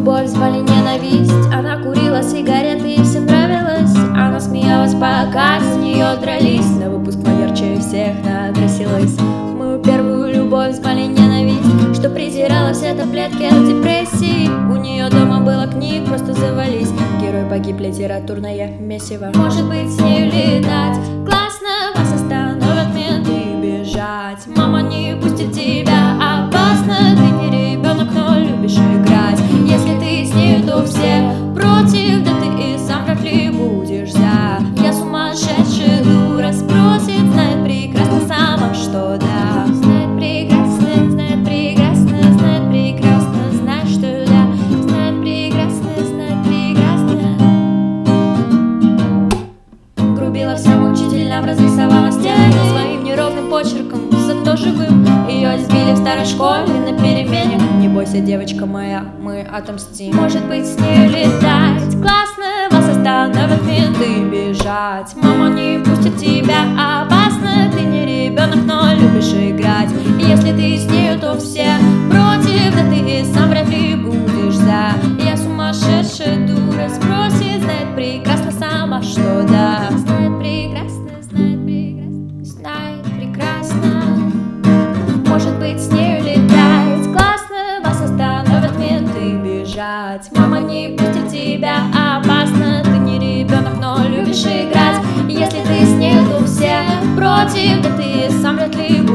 любовь звали ненависть. Она курила сигареты и всем нравилось. Она смеялась, пока с нее дрались. На выпускной ярче всех накрасилась. Мою первую любовь звали ненависть, что презирала все таблетки от депрессии. У нее дома было книг, просто завались. Герой погиб, литературное месиво. Может быть, с нею летать классно, вас остановят менты, бежать. Мама не пустит тебя, опасно. Ты не ребенок, но любишь играть. Если ты с нею, то все против, да ты и сам вряд ли будешь за. Я сумасшедшая дура, спросит, знает прекрасно сама, что да. Знает прекрасно, знает прекрасно, знает прекрасно, знает, что да. Знает прекрасно, знает прекрасно. Грубила вся мучительно, разрисовала стены своим неровным почерком, зато живым. Ее избили в старой школе на перемене. Не бойся, девочка моя, мы отомстим. Может быть, с нею летать классно, вас остановят менты, бежать. Мама не пустит тебя, опасно. Ты не ребенок, но любишь играть. Если ты с нею, то все против, да ты и сам вряд ли будешь за. Я сумасшедшая дура, спросит, знает прекрасно сама, что да. Знает прекрасно, знает прекрасно, знает прекрасно. Может быть, с нею летать классно, вас остановят менты, бежать. Мама не пустит тебя, опасно. Ты не ребенок, но любишь играть. Если ты с нею, то все против, да ты сам вряд ли будешь.